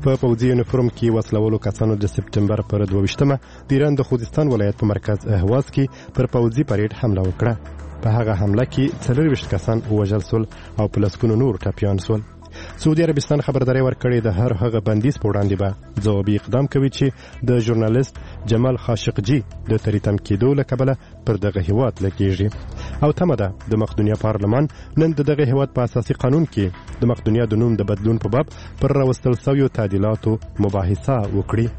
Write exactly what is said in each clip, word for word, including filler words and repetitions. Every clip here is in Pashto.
په پوځي یونیفورم کې وسلوالو کسانو د سپټمبر پر دوه ویشتمه د ایران د خوزستان ولایت په مرکز اهواز کې پر پوځي پریډ حمله وکړه. په هغه حمله کې څلور ویشت کسان ووژل سول او په لسګونو نور ټپیان سول. سعودي عربستان خبرداري ورکړې د هر هغه بندیز په وړاندې به ځوابي اقدام کوي چې د ژورنالیست جمال خاشقجي د تریتم کېدو له کبله پر دغه هیواد لګیږي. او تمه ده د مقدونیا پارلمان نن د دغه هیواد په اساسي قانون کې د مقدونیا د نوم د بدلون په باب پر راوستل شویو تعدیلاتو مباحثه وکړي.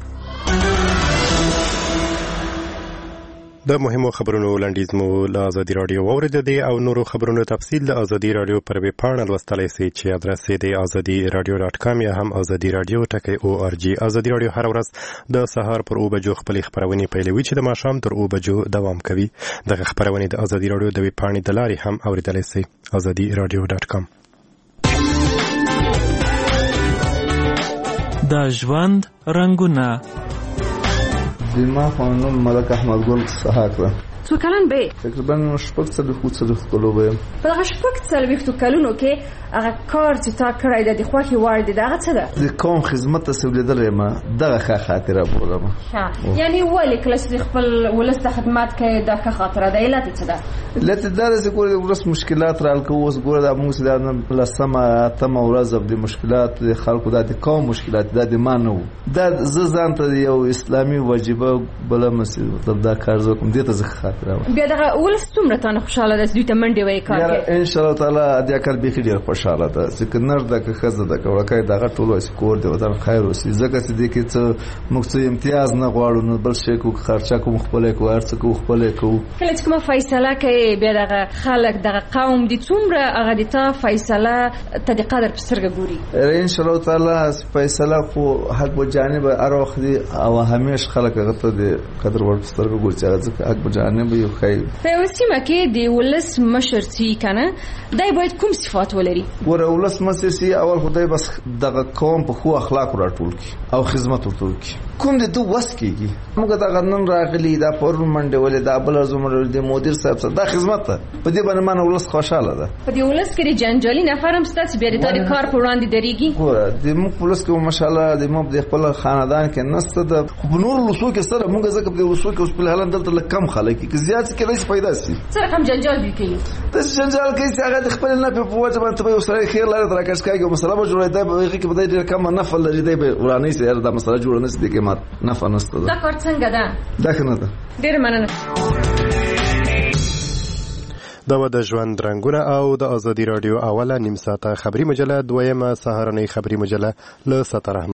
د مهمو خبرونو لنډیز مو له ازادي راډیو واورېدې او نورو خبرونو تفصیل د ازادي راډیو پر ویب پاڼه لوستلی سئ چې ادرس یې د ازادي راډیو ډاټ کام یا هم ازادي راډیو ټکی او ار جی. ازادي راډیو هره ورځ د سهار پر اوه بجو خپلې خپرونې پیلوي چې د ماښام تر اوه بجو دوام کوي. دغه خپرونې د ازادي راډیو د ویب پاڼې د لارې هم اورېدلی سئ. ازادي راډیو ډاټ کام. د ژوند رنګونه. زما خانم ملک احمد ګل سحاک ده. څو کلن به؟ تقریبا شپږ څلوېښت څلوېښت کلو به یم. په دغه شپږ څلوېښتو کلونو کې هغه کار چې تا کړی دی د خوښې وړ دی د هغه څه ده؟ د قوم خدمت ته سولیدلی یم، دغه ښه خاطره بولم. یعنې ولې کله چې خپل ولس ته خدمت کوې دا ښه خاطره ده؟ علت یې څه ده؟ علت یې دا ده چې ګوره د ولس مشکلات رحل کوو. اوس ګوره دا موږ چې دا نن لسمه اتمه ورځ د مشکلات د خلکو دا د قوم مشکلات دا د ما نه وو. دا زه ځان ته یو اسلامي وجیبه بلم چې مطلب دا کار زه کوم دې ته زه ښه خاطره وم. بیا دغه ولس څومره تانه خوشحاله ده چې دوی ته منډې وهي کار کوي؟ انشاءالله تعالی دې کار بیخي ډېر خوشحاله ده چې که نر ده که ښځه ده که وړکی دغه ټول وایي کور د وطن خیر اوسي. ځکه چې دې کې څه موږ څه امتیاز نه غواړو، نه بل شی کوو، خرچه کوو خپله کوو، هر څه کوو خپله کوو. کله چې کومه فیصله کوې بیا دغه خلک دغه قوم دي څومره هغه د تا فیصله ته د قدر په سترګه ګوري؟ انشاءالله تعالی فیصله خو حق په جانب هر وخت دي او همیش خلک هغه ته د قدر وړ په سترګه ګوري چې هغه ځکه حق په جانب یو ښایي. په یوه سیمه کې د ولس مشر چې که نه دی باید کوم صفات ولري؟ ګوره ولس مشر چې اول خو دی بس دغه قوم په ښو اخلاقو راټول کړي او خدمت ورته وکړي. کوم د ده وس کېږي. موږ دغه نن راغلي دا پرون منډې ولې دا بله ورځ ومنډې د مدیر صاحب سره دا خدمت ده. په دې باندې مانه ولس خوشحاله ده. په دې ولس کې د جنجالي نفر هم شته چې بیا د تا د کار په وړاندې درېږي؟ ګوره د موږ په ولس کې ماشاءالله د موږ د خپل خاندان کې نسته ده، خو په نورو ولسو کې سره موږ ځکه په دې ولسو کې اوس فلحال دلته لږ کم خلک دي، که زیات شي کېدای شي پیدا شي. څه رقم جنجال دوی کوي؟ داسې جنجال کوي چې هغه د خپل نفع په وجه باندې ته به یو سړی خیر لارې ته راکش کېږي او مسله به جوړوي. دی به هغې کې به دی ډېر کمه نفع لري، دی به ورانوي چې یاره دا مسله جوړه نه شي، دې کې ما نفع نشته ده. دا کار څنګه ده؟ دا ښه نه ده. ډېره مننه. دا و د ژوند رنګونه او د ازادي راډیو اوله نیم ساعته خبري مجله، دویمه سهارنۍ خبري مجله له ستاره